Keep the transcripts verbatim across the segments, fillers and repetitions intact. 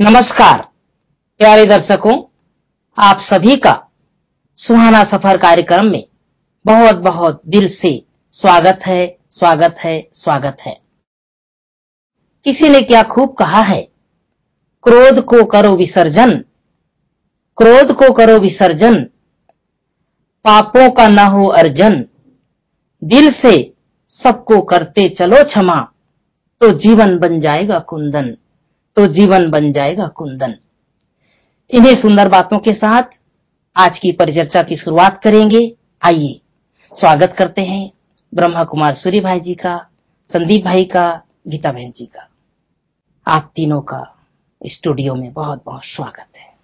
नमस्कार प्यारे दर्शकों, आप सभी का सुहाना सफर कार्यक्रम में बहुत बहुत दिल से स्वागत है स्वागत है स्वागत है। किसी ने क्या खूब कहा है, क्रोध को करो विसर्जन, क्रोध को करो विसर्जन, पापों का न हो अर्जन, दिल से सबको करते चलो क्षमा, तो जीवन बन जाएगा कुंदन, तो जीवन बन जाएगा कुंदन। इन्हीं सुंदर बातों के साथ आज की परिचर्चा की शुरुआत करेंगे। आइए स्वागत करते हैं ब्रह्मा कुमार सूर्य भाई जी का, संदीप भाई का, गीता बहन जी का। आप तीनों का स्टूडियो में बहुत बहुत स्वागत है।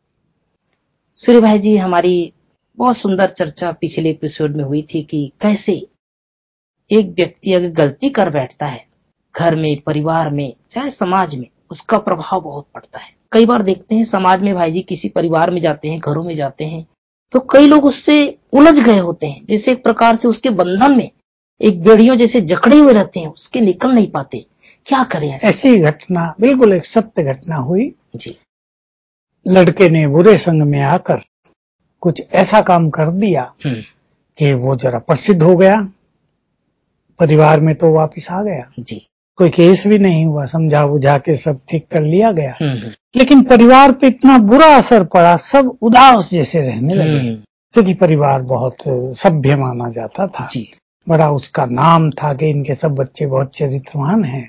सूर्य भाई जी, हमारी बहुत सुंदर चर्चा पिछले एपिसोड में हुई थी कि कैसे एक व्यक्ति अगर गलती कर बैठता है घर में, परिवार में, चाहे समाज में, उसका प्रभाव बहुत पड़ता है। कई बार देखते हैं समाज में भाई जी, किसी परिवार में जाते हैं, घरों में जाते हैं, तो कई लोग उससे उलझ गए होते हैं, जैसे एक प्रकार से उसके बंधन में एक बेड़ियों जैसे जकड़े हुए रहते हैं, उसके निकल नहीं पाते। क्या करें? ऐसी घटना, बिल्कुल एक सत्य घटना हुई जी। लड़के ने बुरे संग में आकर कुछ ऐसा काम कर दिया कि वो जरा प्रसिद्ध हो गया। परिवार में तो वापिस आ गया जी। कोई केस भी नहीं हुआ, समझा बुझा के सब ठीक कर लिया गया। लेकिन परिवार पे इतना बुरा असर पड़ा, सब उदास जैसे रहने लगे, क्योंकि परिवार बहुत सभ्य माना जाता था जी। बड़ा उसका नाम था कि इनके सब बच्चे बहुत चरित्रवान हैं।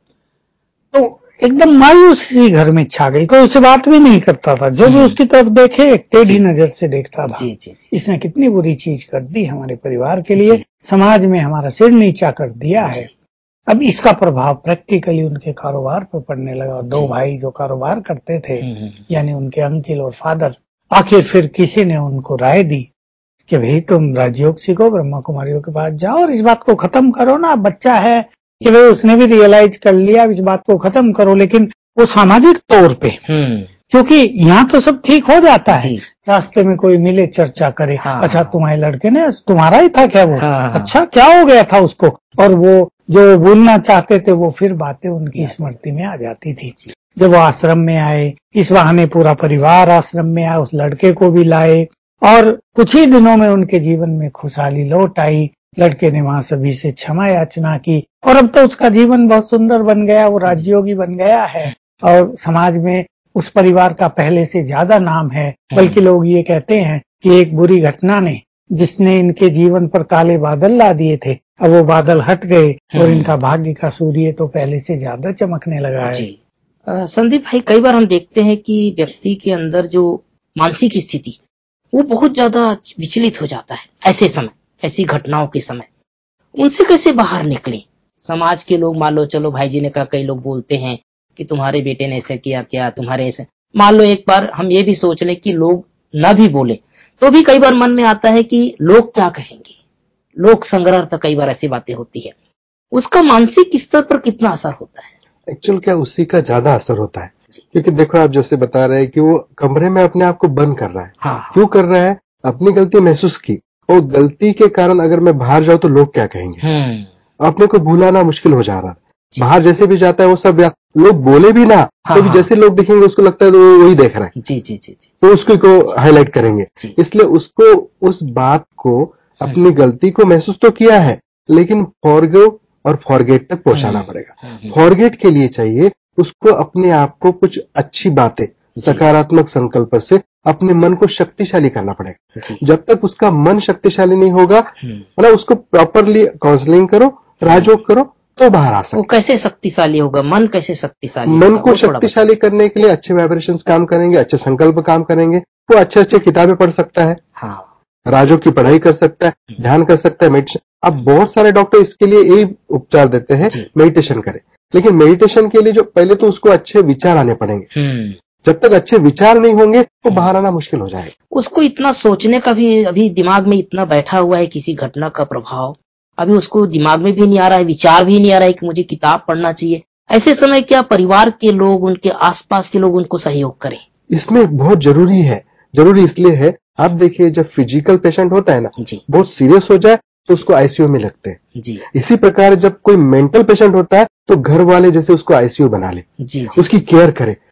तो एकदम मायूसी घर में छा गई। कोई उससे बात भी नहीं करता था, जो भी उसकी तरफ देखे एक टेढ़ी नजर से देखता था। जी, जी, जी। इसने कितनी बुरी चीज कर दी हमारे परिवार के लिए, समाज में हमारा सिर नीचा कर दिया है। अब इसका प्रभाव प्रैक्टिकली उनके कारोबार पर पड़ने लगा। दो भाई जो कारोबार करते थे, यानी उनके अंकल और फादर, आखिर फिर किसी ने उनको राय दी कि भाई तुम राजयोग सीखो, ब्रह्मा कुमारियों के पास जाओ और इस बात को खत्म करो ना। बच्चा है कि भाई उसने भी रियलाइज कर लिया, इस बात को खत्म करो। लेकिन वो सामाजिक तौर पे, क्योंकि यहाँ तो सब ठीक हो जाता है, रास्ते में कोई मिले चर्चा करे, हाँ, अच्छा तुम्हारे लड़के ने, तुम्हारा ही था क्या वो, हाँ, अच्छा क्या हो गया था उसको, और वो जो बोलना चाहते थे वो फिर बातें उनकी स्मृति में आ जाती थी। जब वो आश्रम में आए, इस बहाने पूरा परिवार आश्रम में आया, उस लड़के को भी लाए और कुछ ही दिनों में उनके जीवन में खुशहाली लौट आई। लड़के ने वहां सभी से क्षमा याचना की और अब तो उसका जीवन बहुत सुंदर बन गया, वो राजयोगी बन गया है और समाज में उस परिवार का पहले से ज्यादा नाम है। बल्कि लोग ये कहते हैं कि एक बुरी घटना ने, जिसने इनके जीवन पर काले बादल ला दिए थे, अब वो बादल हट गए और इनका भाग्य का सूर्य तो पहले से ज्यादा चमकने लगा है। जी। आ, संदीप भाई, कई बार हम देखते हैं कि व्यक्ति के अंदर जो मानसिक स्थिति वो बहुत ज्यादा विचलित हो जाता है ऐसे समय, ऐसी घटनाओं के समय। उनसे कैसे बाहर निकले? समाज के लोग, मान लो, चलो भाई जी ने कहा, कई लोग बोलते हैं कि तुम्हारे बेटे ने ऐसा किया, क्या तुम्हारे ऐसे, मान लो एक बार हम ये भी सोच लें कि लोग न भी बोले तो भी कई बार मन में आता है कि लोग क्या कहेंगे, लोक संग्रह तक कई बार ऐसी बातें होती है। उसका मानसिक स्तर पर कितना असर होता है? एक्चुअल क्या उसी का ज्यादा असर होता है, क्योंकि देखो आप जैसे बता रहे हैं कि वो कमरे में अपने आप को बंद कर रहा है। हाँ। क्यों कर रहा है? अपनी गलती महसूस की, और गलती के कारण अगर मैं बाहर जाऊं तो लोग क्या कहेंगे। अपने को भुलाना मुश्किल हो जा रहा है। बाहर जैसे भी जाता है वो सब लोग बोले भी ना, हाँ, तो भी जैसे लोग देखेंगे उसको लगता है तो वो वही देख रहा है। जी जी जी जी। तो उसको को हाईलाइट करेंगे। इसलिए उसको उस बात को, अपनी गलती को महसूस तो किया है, लेकिन फॉरगिव और फॉरगेट तक पहुंचाना पड़ेगा। फॉरगेट के लिए चाहिए उसको अपने आप को कुछ अच्छी बातें, सकारात्मक संकल्प से अपने मन को शक्तिशाली करना पड़ेगा। जब तक उसका मन शक्तिशाली नहीं होगा, मतलब उसको प्रॉपरली काउंसलिंग करो, राजयोग करो, तो बाहर आ सकते। वो कैसे शक्तिशाली होगा? मन कैसे शक्तिशाली? मन को शक्तिशाली करने के लिए अच्छे वाइब्रेशंस काम करेंगे, अच्छे संकल्प काम करेंगे। वो अच्छे अच्छे किताबें पढ़ सकता है, हाँ, राजयोग की पढ़ाई कर सकता है, ध्यान कर सकता है, मेडिटेशन। अब बहुत सारे डॉक्टर इसके लिए यही उपचार देते हैं, मेडिटेशन करे। लेकिन मेडिटेशन के लिए जो पहले तो उसको अच्छे विचार आने पड़ेंगे। जब तक अच्छे विचार नहीं होंगे तो बाहर आना मुश्किल हो जाएगा। उसको इतना सोचने का भी, अभी दिमाग में इतना बैठा हुआ है किसी घटना का प्रभाव, अभी उसको दिमाग में भी नहीं आ रहा है, विचार भी नहीं आ रहा है कि मुझे किताब पढ़ना चाहिए। ऐसे समय क्या परिवार के लोग, उनके आसपास के लोग उनको सहयोग करें? इसमें बहुत जरूरी है। जरूरी इसलिए है, आप देखिए जब फिजिकल पेशेंट होता है ना, बहुत सीरियस हो जाए तो उसको आईसीयू में लगते हैं जी। इसी प्रकार जब कोई मेंटल पेशेंट होता है तो घर वाले जैसे उसको आईसीयू बना ले, जी, जी, उसकी केयर करे।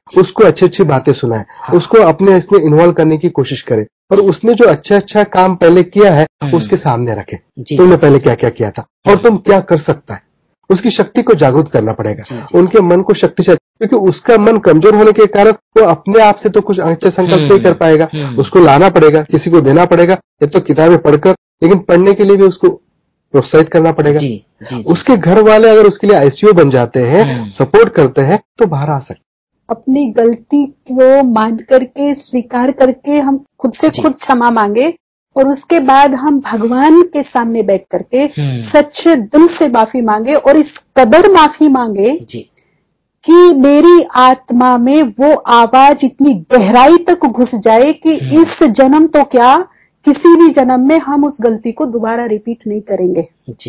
उसको अच्छी अच्छी बातें सुनाए, हाँ। उसको अपने इसमें इन्वॉल्व करने की कोशिश करे और उसने जो अच्छा अच्छा काम पहले किया है उसके सामने रखे, तुमने पहले क्या क्या किया था और तुम क्या कर सकता है, उसकी शक्ति को जागरूक करना पड़ेगा, जी, जी, उनके मन को शक्तिशाली, क्योंकि उसका मन कमजोर होने के कारण वो अपने आप से तो कुछ अच्छे संकल्प नहीं कर पाएगा, उसको लाना पड़ेगा, किसी को देना पड़ेगा, या तो किताबें पढ़कर, लेकिन पढ़ने के लिए भी उसको प्रोत्साहित करना पड़ेगा। जी, जी, जी, उसके घर वाले अगर उसके लिए आईसीयू बन जाते हैं, सपोर्ट करते हैं, तो बाहर आ सकते। अपनी गलती को मान करके स्वीकार करके हम खुद से खुद क्षमा मांगे और उसके बाद हम भगवान के सामने बैठ करके सच्चे दिल से माफी मांगे और इस कदर माफी मांगे कि मेरी आत्मा में वो आवाज इतनी गहराई तक घुस जाए कि इस जन्म तो क्या किसी भी जन्म में हम उस गलती को दोबारा रिपीट नहीं करेंगे। जी,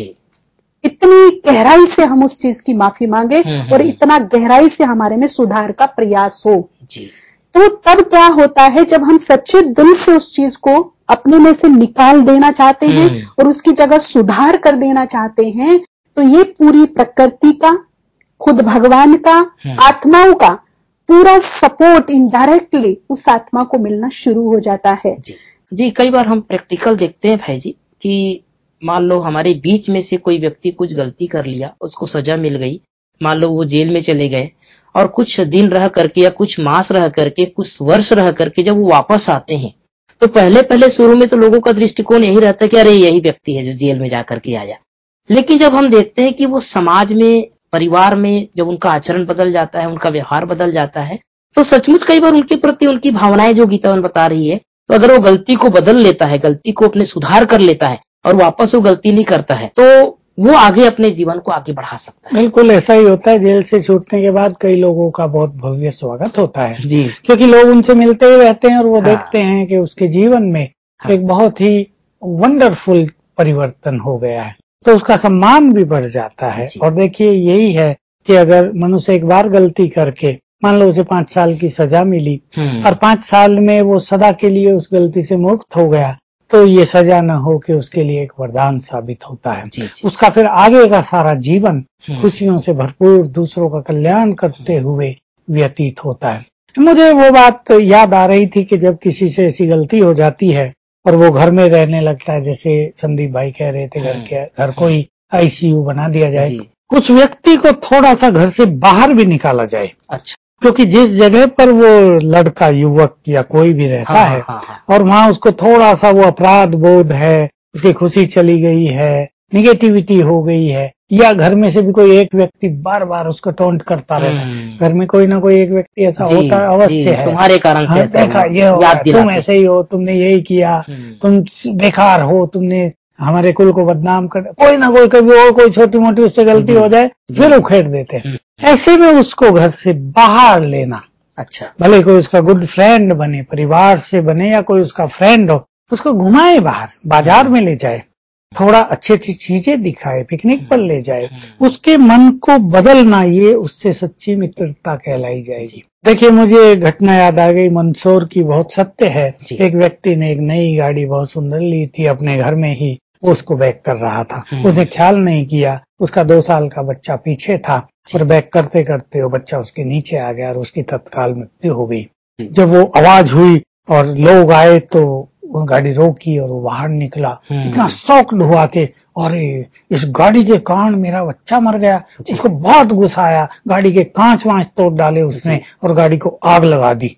इतनी गहराई से हम उस चीज की माफी मांगे और इतना गहराई से हमारे में सुधार का प्रयास हो। जी, तो तब क्या होता है, जब हम सच्चे दिल से उस चीज को अपने में से निकाल देना चाहते हैं और उसकी जगह सुधार कर देना चाहते हैं, तो ये पूरी प्रकृति का, खुद भगवान का, आत्माओं का पूरा सपोर्ट इनडायरेक्टली उस आत्मा को मिलना शुरू हो जाता है। जी, जी, कई बार हम प्रैक्टिकल देखते हैं भाई जी कि मान लो हमारे बीच में से कोई व्यक्ति कुछ गलती कर लिया, उसको सजा मिल गई, मान लो वो जेल में चले गए और कुछ दिन रह करके या कुछ मास रह करके, कुछ वर्ष रह करके जब वो वापस आते हैं, तो पहले पहले शुरू में तो लोगों का दृष्टिकोण यही रहता है कि अरे यही व्यक्ति है जो जेल में जाकर के आया। लेकिन जब हम देखते हैं कि वो समाज में, परिवार में जब उनका आचरण बदल जाता है, उनका व्यवहार बदल जाता है, तो सचमुच कई बार उनके प्रति उनकी भावनाएं जो गीतावन बता रही है, तो अगर वो गलती को बदल लेता है, गलती को अपने सुधार कर लेता है और वापस वो गलती नहीं करता है, तो वो आगे अपने जीवन को आगे बढ़ा सकता है। बिल्कुल ऐसा ही होता है। जेल से छूटने के बाद कई लोगों का बहुत भव्य स्वागत होता है जी, क्योंकि लोग उनसे मिलते ही रहते हैं और वो हाँ। देखते हैं कि उसके जीवन में हाँ। एक बहुत ही वंडरफुल परिवर्तन हो गया है, तो उसका सम्मान भी बढ़ जाता है। और देखिए यही है कि अगर मनुष्य एक बार गलती करके, मान लो उसे पांच साल की सजा मिली और पांच साल में वो सदा के लिए उस गलती से मुक्त हो गया, तो ये सजा न हो कि उसके लिए एक वरदान साबित होता है। जी, जी। उसका फिर आगे का सारा जीवन खुशियों से भरपूर, दूसरों का कल्याण करते हुए व्यतीत होता है। मुझे वो बात याद आ रही थी कि जब किसी से ऐसी गलती हो जाती है और वो घर में रहने लगता है, जैसे संदीप भाई कह रहे थे, घर के घर को ही आईसीयू बना दिया जाए, उस व्यक्ति को थोड़ा सा घर से बाहर भी निकाला जाए। अच्छा, क्योंकि जिस जगह पर वो लड़का, युवक या कोई भी रहता हाँ, है हाँ, हाँ, और वहाँ उसको थोड़ा सा वो अपराध बोध है, उसकी खुशी चली गई है, निगेटिविटी हो गई है, या घर में से भी कोई एक व्यक्ति बार बार उसको टोंट करता रहता है, घर में कोई ना कोई एक व्यक्ति ऐसा होता है, अवश्य है, तुम्हारे कारण हाँ, देखा ये हो, तुम ऐसे ही हो, तुमने यही किया, तुम बेकार हो, तुमने हमारे कुल को बदनाम कर, कोई ना कोई कभी और कोई छोटी मोटी उससे गलती हो जाए फिर उखेड़ देते हैं। ऐसे में उसको घर से बाहर लेना, अच्छा, भले कोई उसका गुड फ्रेंड बने, परिवार से बने या कोई उसका फ्रेंड हो, उसको घुमाए बाहर, बाजार में ले जाए, थोड़ा अच्छी अच्छी चीजें दिखाए, पिकनिक पर ले जाए, उसके मन को बदलना, ये उससे सच्ची मित्रता कहलाई जाएगी। देखिए मुझे घटना याद आ गई, मंदसौर की, बहुत सत्य है। एक व्यक्ति ने एक नई गाड़ी बहुत सुंदर ली थी, अपने घर में ही उसको बैक कर रहा था, उसने ख्याल नहीं किया, उसका दो साल का बच्चा पीछे था और बैक करते करते वो बच्चा उसके नीचे आ गया और उसकी तत्काल मृत्यु हो गई। जब वो आवाज हुई और लोग आए तो वो गाड़ी रोकी और वो बाहर निकला, इतना शॉक्ड हुआ कि अरे इस गाड़ी के कारण मेरा बच्चा मर गया। उसको बहुत गुस्सा आया, गाड़ी के कांच वांच तोड़ डाले उसने और गाड़ी को आग लगा दी।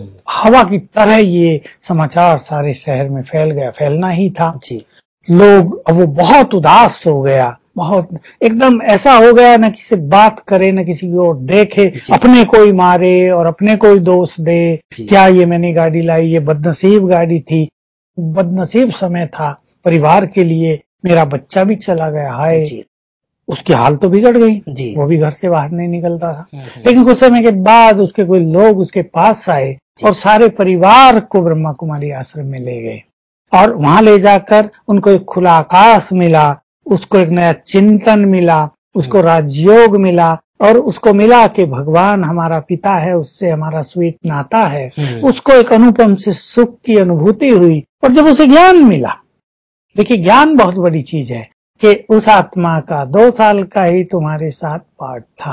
हवा की तरह ये समाचार सारे शहर में फैल गया, फैलना ही था। लोग, अब वो बहुत उदास हो गया, बहुत एकदम ऐसा हो गया, न किसी से बात करे, न किसी की ओर देखे, अपने कोई मारे और अपने कोई दोष दे, क्या ये मैंने गाड़ी लाई, ये बदनसीब गाड़ी थी, बदनसीब समय था परिवार के लिए, मेरा बच्चा भी चला गया, हाय। उसकी हाल तो बिगड़ गई, वो भी घर से बाहर नहीं निकलता था। लेकिन कुछ समय के बाद उसके कोई लोग उसके पास आए और सारे परिवार को ब्रह्मा कुमारी आश्रम में ले गए और वहां ले जाकर उनको एक खुला आकाश मिला, उसको एक नया चिंतन मिला, उसको राजयोग मिला और उसको मिला कि भगवान हमारा पिता है, उससे हमारा स्वीट नाता है। उसको एक अनुपम से सुख की अनुभूति हुई और जब उसे ज्ञान मिला, देखिए ज्ञान बहुत बड़ी चीज है कि उस आत्मा का दो साल का ही तुम्हारे साथ पार्ट था,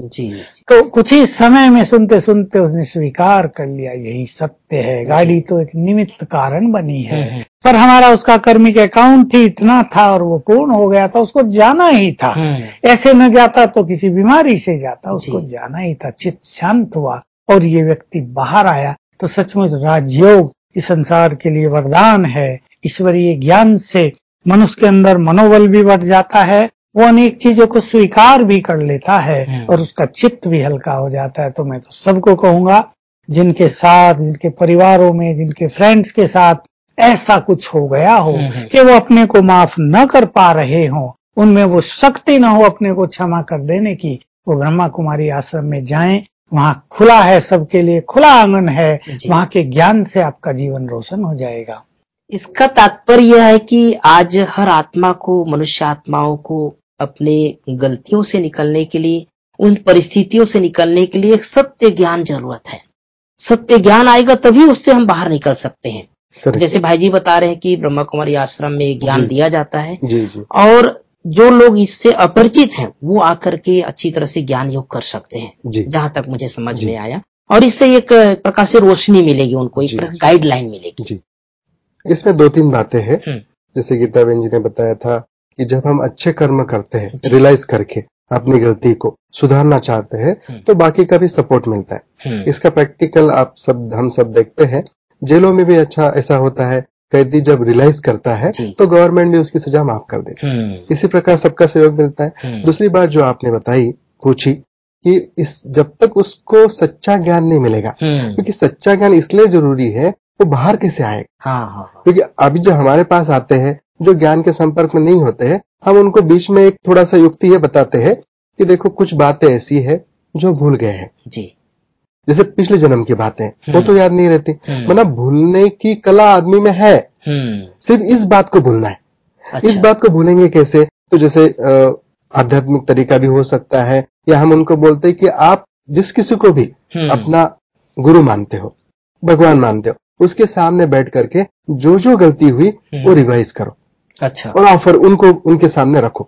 जी। तो कुछ ही समय में सुनते सुनते उसने स्वीकार कर लिया यही सत्य है, गाड़ी तो एक निमित्त कारण बनी है, पर हमारा उसका कर्मिक अकाउंट ही इतना था और वो पूर्ण हो गया था, उसको जाना ही था। ऐसे न जाता तो किसी बीमारी से जाता, उसको जाना ही था। चित्त शांत हुआ और ये व्यक्ति बाहर आया। तो सचमुच राजयोग इस संसार के लिए वरदान है। ईश्वरीय ज्ञान से मनुष्य के अंदर मनोबल भी बढ़ जाता है, वो अनेक चीजों को स्वीकार भी कर लेता है और उसका चित्त भी हल्का हो जाता है। तो मैं तो सबको कहूंगा, जिनके साथ, जिनके परिवारों में, जिनके फ्रेंड्स के साथ ऐसा कुछ हो गया हो कि वो अपने को माफ न कर पा रहे हो, उनमें वो शक्ति न हो अपने को क्षमा कर देने की, वो ब्रह्मा कुमारी आश्रम में जाएं। वहाँ खुला है, सबके लिए खुला आंगन है। वहाँ के ज्ञान से आपका जीवन रोशन हो जाएगा। इसका तात्पर्य यह है कि आज हर आत्मा को, मनुष्य आत्माओं को अपने गलतियों से निकलने के लिए, उन परिस्थितियों से निकलने के लिए एक सत्य ज्ञान जरूरत है। सत्य ज्ञान आएगा तभी उससे हम बाहर निकल सकते हैं। जैसे भाई जी बता रहे हैं कि ब्रह्मा कुमारी आश्रम में ज्ञान दिया जाता है जी, जी। और जो लोग इससे अपरिचित हैं वो आकर के अच्छी तरह से ज्ञान योग कर सकते हैं, जहां तक मुझे समझ में आया। और इससे एक प्रकार से रोशनी मिलेगी उनको, एक गाइडलाइन मिलेगी। जी। इसमें दो तीन बातें हैं। जैसे गीता बहन जी ने बताया था कि जब हम अच्छे कर्म करते हैं, रियलाइज करके अपनी गलती को सुधारना चाहते हैं, तो बाकी का भी सपोर्ट मिलता है। इसका प्रैक्टिकल आप सब, हम सब देखते हैं। जेलों में भी अच्छा ऐसा होता है, कैदी जब रियलाइज करता है तो गवर्नमेंट भी उसकी सजा माफ कर देती है। इसी प्रकार सबका सहयोग मिलता है। दूसरी बात जो आपने बताई, पूछी कि इस जब तक उसको सच्चा ज्ञान नहीं मिलेगा, क्योंकि सच्चा ज्ञान इसलिए जरूरी है, वो बाहर कैसे आएगा। हाँ, हाँ, हाँ। क्योंकि अभी जो हमारे पास आते हैं, जो ज्ञान के संपर्क में नहीं होते हैं, हम उनको बीच में एक थोड़ा सा युक्ति ये बताते हैं कि देखो कुछ बातें ऐसी है जो भूल गए हैं जी। जैसे पिछले जन्म की बातें, वो तो याद नहीं रहती। मतलब भूलने की कला आदमी में है, सिर्फ इस बात को भूलना है। अच्छा। इस बात को भूलेंगे कैसे? तो जैसे आध्यात्मिक तरीका भी हो सकता है, या हम उनको बोलते हैं कि आप जिस किसी को भी अपना गुरु मानते हो, भगवान मानते हो, उसके सामने बैठ करके जो जो गलती हुई वो रिवाइज करो। अच्छा। और ऑफर उनको उनके सामने रखो।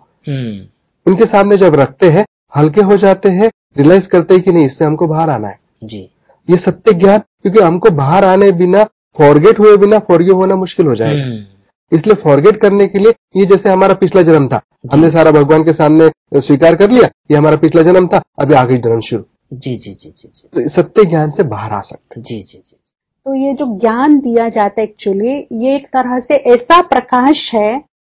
उनके सामने जब रखते हैं, हल्के हो जाते हैं, रियलाइज करते हैं कि नहीं, इससे हमको बाहर आना है जी। ये सत्य ज्ञान, क्योंकि हमको बाहर आने बिना, फॉरगेट हुए बिना फॉरगिव होना मुश्किल हो जाएगा। इसलिए फॉरगेट करने के लिए, ये जैसे हमारा पिछला जन्म था, हमने सारा भगवान के सामने स्वीकार कर लिया, ये हमारा पिछला जन्म था, अभी आगे जन्म शुरू। जी जी जी जी जी। तो सत्य ज्ञान से बाहर आ सकते। जी जी जी। तो ये जो ज्ञान दिया जाता है, एक्चुअली ये एक तरह से ऐसा प्रकाश है,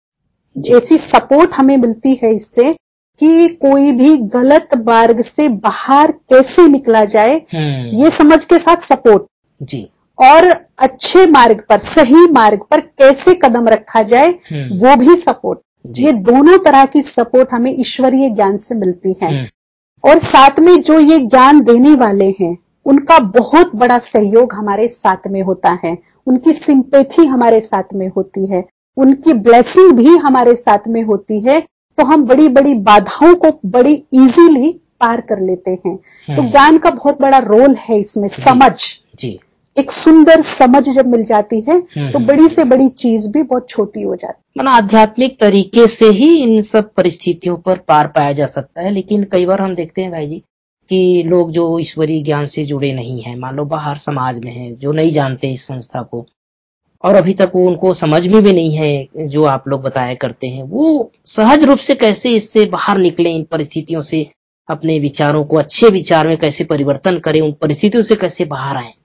ऐसी सपोर्ट हमें मिलती है इससे कि कोई भी गलत मार्ग से बाहर कैसे निकला जाए, ये समझ के साथ सपोर्ट जी, और अच्छे मार्ग पर, सही मार्ग पर कैसे कदम रखा जाए वो भी सपोर्ट। ये दोनों तरह की सपोर्ट हमें ईश्वरीय ज्ञान से मिलती है। और साथ में जो ये ज्ञान देने वाले हैं, उनका बहुत बड़ा सहयोग हमारे साथ में होता है, उनकी सिंपैथी हमारे साथ में होती है, उनकी ब्लेसिंग भी हमारे साथ में होती है। तो हम बड़ी बड़ी बाधाओं को बड़ी इजीली पार कर लेते हैं। तो ज्ञान का बहुत बड़ा रोल है इसमें। समझ जी, एक सुंदर समझ जब मिल जाती है तो बड़ी से बड़ी चीज भी बहुत छोटी हो जाती है। मतलब आध्यात्मिक तरीके से ही इन सब परिस्थितियों पर पार पाया जा सकता है। लेकिन कई बार हम देखते हैं भाई जी कि लोग जो ईश्वरीय ज्ञान से जुड़े नहीं हैं, मान लो बाहर समाज में हैं, जो नहीं जानते इस संस्था को, और अभी तक वो उनको समझ में भी नहीं है जो आप लोग बताया करते हैं, वो सहज रूप से कैसे इससे बाहर निकले, इन परिस्थितियों से अपने विचारों को अच्छे विचार में कैसे परिवर्तन करें, उन परिस्थितियों से कैसे बाहर आए।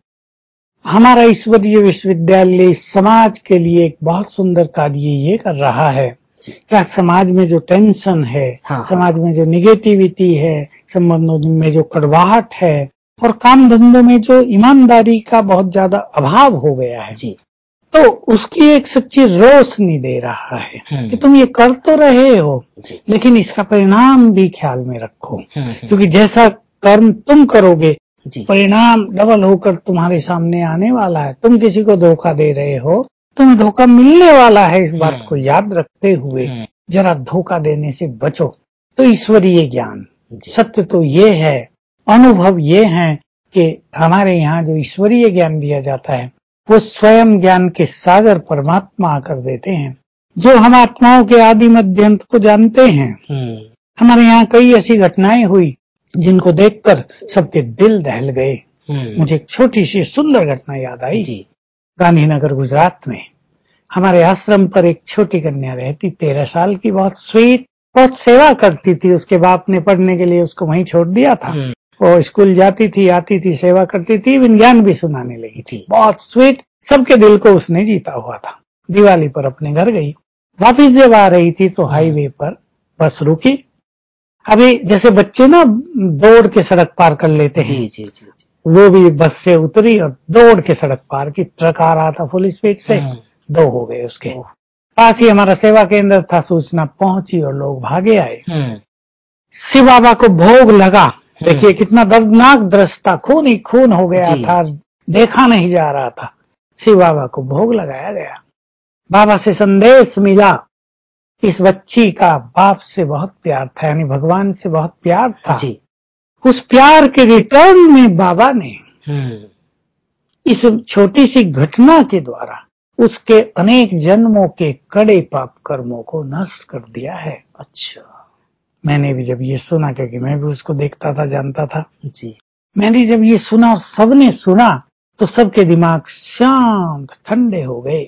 हमारा ईश्वरीय विश्वविद्यालय समाज के लिए एक बहुत सुंदर कार्य ये कर रहा है। क्या समाज में जो टेंशन है, हाँ, समाज में जो निगेटिविटी है, संबंधों में जो कड़वाहट है, और काम धंधों में जो ईमानदारी का बहुत ज्यादा अभाव हो गया है जी, तो उसकी एक सच्ची रोशनी दे रहा है कि तुम ये कर तो रहे हो, लेकिन इसका परिणाम भी ख्याल में रखो, क्योंकि जैसा कर्म तुम करोगे परिणाम डबल होकर तुम्हारे सामने आने वाला है। तुम किसी को धोखा दे रहे हो, तुम्हें धोखा मिलने वाला है। इस बात को याद रखते हुए जरा धोखा देने से बचो। तो ईश्वरीय ज्ञान, सत्य तो ये है, अनुभव ये है कि हमारे यहाँ जो ईश्वरीय ज्ञान दिया जाता है वो स्वयं ज्ञान के सागर परमात्मा आकर देते हैं, जो हम आत्माओं के आदि मध्य अंत को जानते हैं। हमारे यहाँ कई ऐसी घटनाएं हुई जिनको देखकर सबके दिल दहल गए। मुझे एक छोटी सी सुंदर घटना याद आई। गांधीनगर गुजरात में हमारे आश्रम पर एक छोटी कन्या रहती, तेरह साल की, बहुत स्वीट, बहुत सेवा करती थी। उसके बाप ने पढ़ने के लिए उसको वहीं छोड़ दिया था। वो स्कूल जाती थी, आती थी, सेवा करती थी, विज्ञान भी सुनाने लगी थी। बहुत स्वीट, सबके दिल को उसने जीता हुआ था। दिवाली पर अपने घर गई, वापिस जब आ रही थी तो हाईवे पर बस रुकी। अभी जैसे बच्चे ना दौड़ के सड़क पार कर लेते हैं, जी, जी, जी, जी। वो भी बस से उतरी और दौड़ के सड़क पार की। ट्रक आ रहा था फुल स्पीड से, दो हो गए उसके। पास ही हमारा सेवा केंद्र था, सूचना पहुंची और लोग भागे आए। शिव बाबा को भोग लगा। देखिए कितना दर्दनाक दृश्य था, खून ही खून हो गया था, देखा नहीं जा रहा था। शिव बाबा को भोग लगाया गया। बाबा से संदेश मिला, इस बच्ची का बाप से बहुत प्यार था, यानी भगवान से बहुत प्यार था। जी। उस प्यार के रिटर्न में बाबा ने इस छोटी सी घटना के द्वारा उसके अनेक जन्मों के कड़े पाप कर्मों को नष्ट कर दिया है। अच्छा। मैंने भी जब ये सुना, क्योंकि मैं भी उसको देखता था, जानता था, जी, मैंने जब ये सुना और सबने सुना तो सबके दिमाग शांत ठंडे हो गए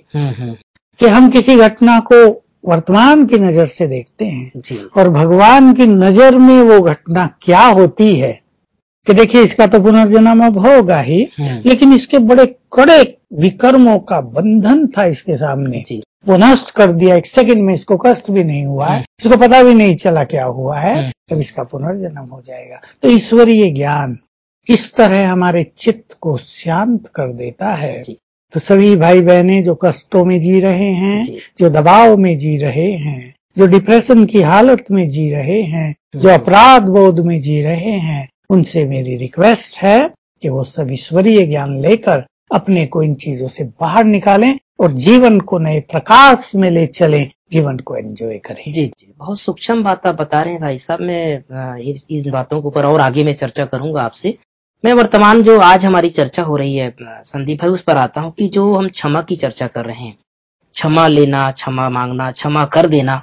कि हम किसी घटना को वर्तमान की नजर से देखते हैं जी। और भगवान की नजर में वो घटना क्या होती है कि देखिए इसका तो पुनर्जन्म अब होगा ही, लेकिन इसके बड़े कड़े विकर्मों का बंधन था इसके सामने जी। वो नष्ट कर दिया। एक सेकंड में इसको कष्ट भी नहीं हुआ है, इसको पता भी नहीं चला क्या हुआ है, तब इसका पुनर्जन्म हो जाएगा। तो ईश्वरीय ज्ञान इस तरह हमारे चित्त को शांत कर देता है। तो सभी भाई बहनें जो कष्टों में जी रहे हैं, जो दबाव में जी रहे हैं, जो डिप्रेशन की हालत में जी रहे हैं, जो अपराध बोध में जी रहे हैं, उनसे मेरी रिक्वेस्ट है कि वो सब ईश्वरीय ज्ञान लेकर अपने को इन चीजों से बाहर निकालें और जीवन को नए प्रकाश में ले चलें, जीवन को एंजॉय करें। जी जी, बहुत सूक्ष्म बात आप बता रहे हैं भाई साहब। मैं इस, इन बातों के ऊपर और आगे में चर्चा करूंगा आपसे। मैं वर्तमान जो आज हमारी चर्चा हो रही है संदीप भाई, उस पर आता हूं कि जो हम क्षमा की चर्चा कर रहे हैं, क्षमा लेना, क्षमा मांगना, क्षमा कर देना।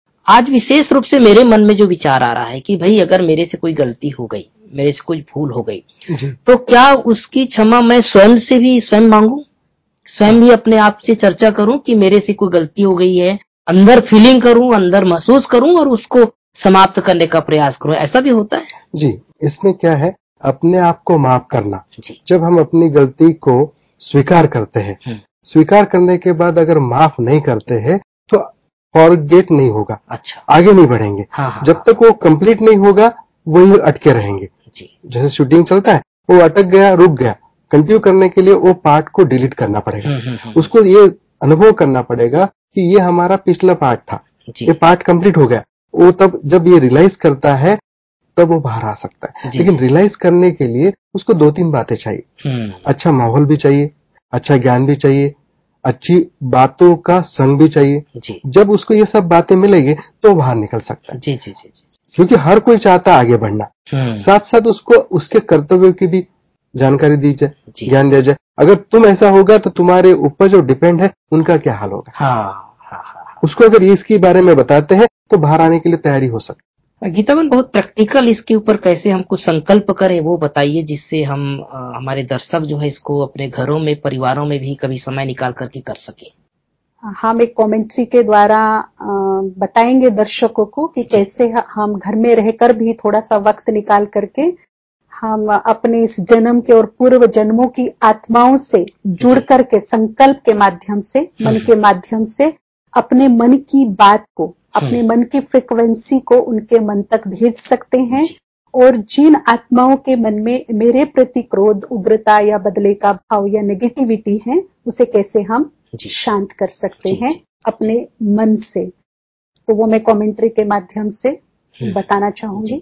आज विशेष रूप से मेरे मन में जो विचार आ रहा है कि भाई अगर मेरे से कोई गलती हो गई, मेरे से कोई भूल हो गई, तो क्या उसकी क्षमा मैं स्वयं से भी स्वयं मांगू, स्वयं भी अपने आप से चर्चा करूं कि मेरे से कोई गलती हो गई है, अंदर फीलिंग करूं, अंदर महसूस करूं और उसको समाप्त करने का प्रयास करूं। ऐसा भी होता है जी। इसमें क्या है, अपने आप को माफ करना। जब हम अपनी गलती को स्वीकार करते हैं, स्वीकार करने के बाद अगर माफ नहीं करते हैं तो फॉरगेट नहीं होगा। अच्छा। आगे नहीं बढ़ेंगे। हाँ, हाँ, जब तक वो कंप्लीट नहीं होगा वही अटके रहेंगे जी। जैसे शूटिंग चलता है, वो अटक गया, रुक गया, कंटिन्यू करने के लिए वो पार्ट को डिलीट करना पड़ेगा। हुँ, हुँ, हुँ, उसको ये अनुभव करना पड़ेगा कि ये हमारा पिछला पार्ट था, ये पार्ट कंप्लीट हो गया। वो तब जब ये रियलाइज करता है तब वो बाहर आ सकता है। लेकिन रियलाइज करने के लिए उसको दो तीन बातें चाहिए। अच्छा माहौल भी चाहिए, अच्छा ज्ञान भी चाहिए, अच्छी बातों का संग भी चाहिए। जब उसको ये सब बातें मिलेंगी तो बाहर निकल सकता है। जी जी जी जी। क्योंकि हर कोई चाहता है आगे बढ़ना, साथ साथ उसको उसके कर्तव्यों की भी जानकारी दी जाए, ज्ञान दिया जाए। अगर तुम ऐसा होगा तो तुम्हारे ऊपर जो डिपेंड है उनका क्या हाल होगा। हाँ, हाँ, हाँ। उसको अगर इसके बारे में बताते हैं तो बाहर आने के लिए तैयारी हो सकती है। गीतावन, बहुत प्रैक्टिकल इसके ऊपर कैसे हम कुछ संकल्प करें वो बताइए, जिससे हम आ, हमारे दर्शक जो है इसको अपने घरों में, परिवारों में भी कभी समय निकाल करके कर सके। हम एक कमेंट्री के द्वारा बताएंगे दर्शकों को कि कैसे हम घर में रहकर भी थोड़ा सा वक्त निकाल करके हम अपने इस जन्म के और पूर्व जन्मों की आत्माओं से जुड़ करके संकल्प के माध्यम से, मन के माध्यम से अपने मन की बात को, अपने मन की फ्रिक्वेंसी को उनके मन तक भेज सकते हैं। और जिन आत्माओं के मन में मेरे प्रति क्रोध, उग्रता या बदले का भाव या नेगेटिविटी है, उसे कैसे हम शांत कर सकते हैं अपने मन से, तो वो मैं कमेंट्री के माध्यम से बताना चाहूंगी।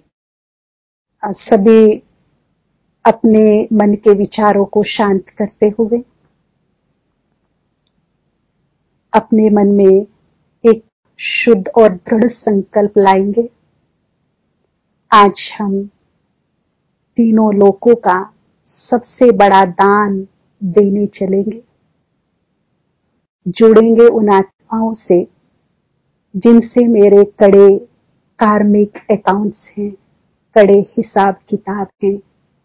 सभी अपने मन के विचारों को शांत करते हुए अपने मन में एक शुद्ध और दृढ़ संकल्प लाएंगे। आज हम तीनों लोकों का सबसे बड़ा दान देने चलेंगे, जुड़ेंगे उन आत्माओं से जिनसे मेरे कड़े कार्मिक अकाउंट्स हैं, कड़े हिसाब किताब हैं,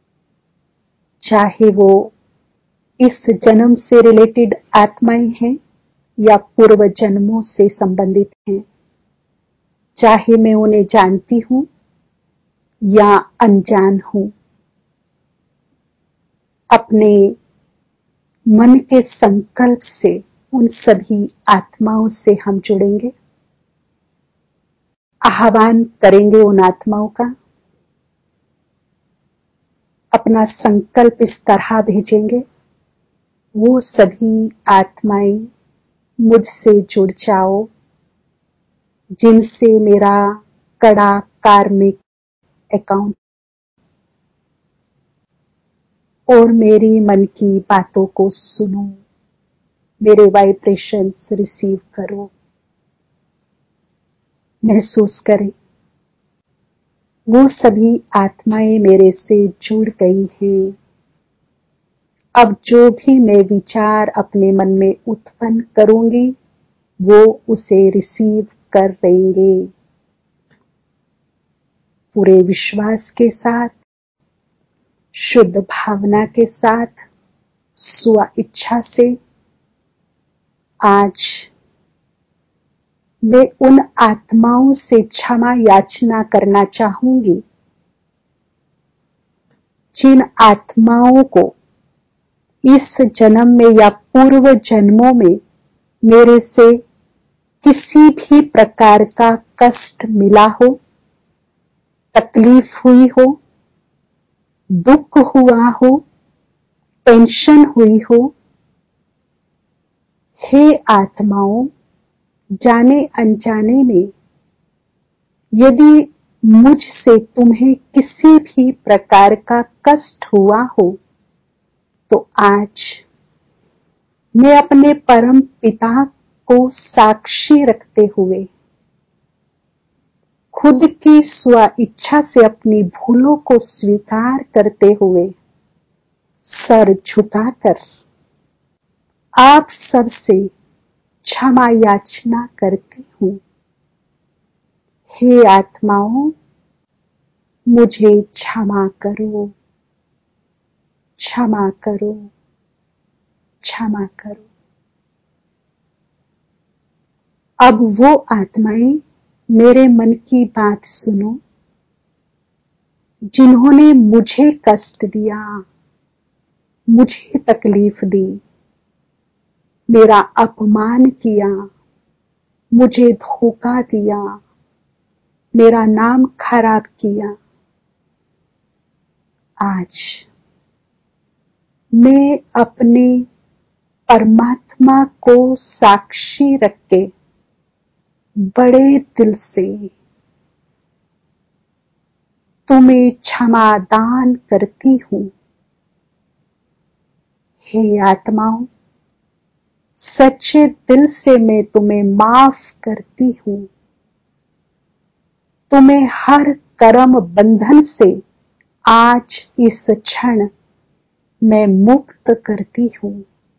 चाहे वो इस जन्म से रिलेटेड आत्माएं हैं या पूर्व जन्मों से संबंधित हैं, चाहे मैं उन्हें जानती हूं या अनजान हूं। अपने मन के संकल्प से उन सभी आत्माओं से हम जुड़ेंगे, आह्वान करेंगे उन आत्माओं का, अपना संकल्प इस तरह भेजेंगे, वो सभी आत्माएं मुझसे जुड़ जाओ जिनसे मेरा कड़ा कार्मिक अकाउंट, और मेरी मन की बातों को सुनो, मेरे वाइब्रेशंस रिसीव करो, महसूस करें वो सभी आत्माएं मेरे से जुड़ गई हैं। अब जो भी मैं विचार अपने मन में उत्पन्न करूंगी वो उसे रिसीव कर लेंगे। पूरे विश्वास के साथ, शुद्ध भावना के साथ, स्व इच्छा से आज मैं उन आत्माओं से क्षमा याचना करना चाहूंगी जिन आत्माओं को इस जन्म में या पूर्व जन्मों में मेरे से किसी भी प्रकार का कष्ट मिला हो, तकलीफ हुई हो, दुख हुआ हो, टेंशन हुई हो। हे आत्माओं, जाने अनजाने में यदि मुझसे तुम्हें किसी भी प्रकार का कष्ट हुआ हो तो आज मैं अपने परम पिता को साक्षी रखते हुए, खुद की स्व इच्छा से अपनी भूलों को स्वीकार करते हुए, सर झुकाकर आप सबसे क्षमा याचना करती हूँ। हे आत्माओं, मुझे क्षमा करो, क्षमा करो, क्षमा करो। अब वो आत्माएं मेरे मन की बात सुनो जिन्होंने मुझे कष्ट दिया, मुझे तकलीफ दी, मेरा अपमान किया, मुझे धोखा दिया, मेरा नाम खराब किया। आज मैं अपने परमात्मा को साक्षी रख के बड़े दिल से तुम्हें क्षमा दान करती हूँ। हे आत्माओं, सच्चे दिल से मैं तुम्हें माफ करती हूँ। तुम्हें हर कर्म बंधन से आज इस क्षण मैं मुक्त करती हूँ।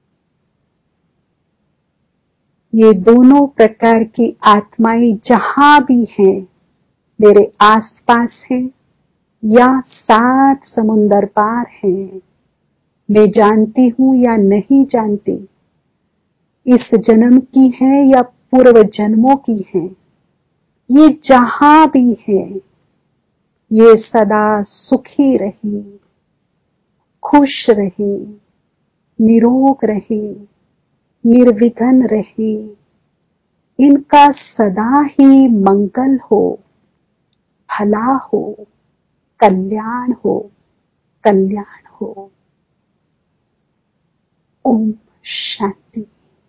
ये दोनों प्रकार की आत्माएं जहां भी हैं, मेरे आसपास हैं या सात समुंदर पार हैं, मैं जानती हूँ या नहीं जानती, इस जन्म की हैं या पूर्व जन्मों की हैं, ये जहां भी हैं, ये सदा सुखी रहे, खुश रहे, निरोग रहे, निर्विघ्न रहे। इनका सदा ही मंगल हो, भला हो, कल्याण हो, कल्याण हो। ओम शांति।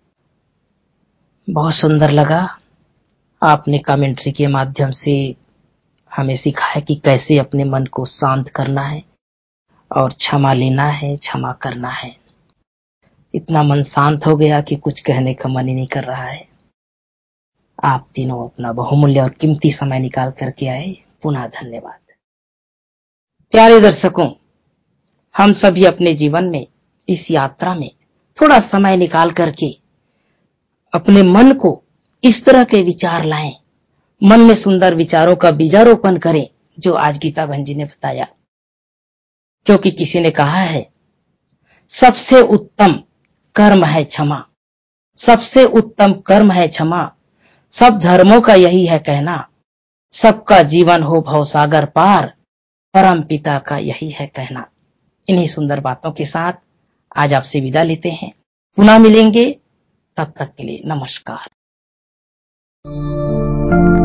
बहुत सुंदर लगा। आपने कमेंट्री के माध्यम से हमें सिखाया कि कैसे अपने मन को शांत करना है और क्षमा लेना है, क्षमा करना है। इतना मन शांत हो गया कि कुछ कहने का मन ही नहीं कर रहा है। आप तीनों अपना बहुमूल्य और कीमती समय निकाल करके आए, पुनः धन्यवाद। प्यारे दर्शकों, हम सभी अपने जीवन में इस यात्रा में थोड़ा समय निकाल करके अपने मन को इस तरह के विचार लाएं, मन में सुंदर विचारों का बीजारोपण करें जो आज गीता बहन जी ने बताया, क्योंकि किसी ने कहा है सबसे उत्तम कर्म है क्षमा, सबसे उत्तम कर्म है क्षमा, सब धर्मों का यही है कहना, सबका जीवन हो भवसागर पार, परम पिता का यही है कहना। इन्हीं सुंदर बातों के साथ आज आपसे विदा लेते हैं, पुनः मिलेंगे, तब तक के लिए नमस्कार।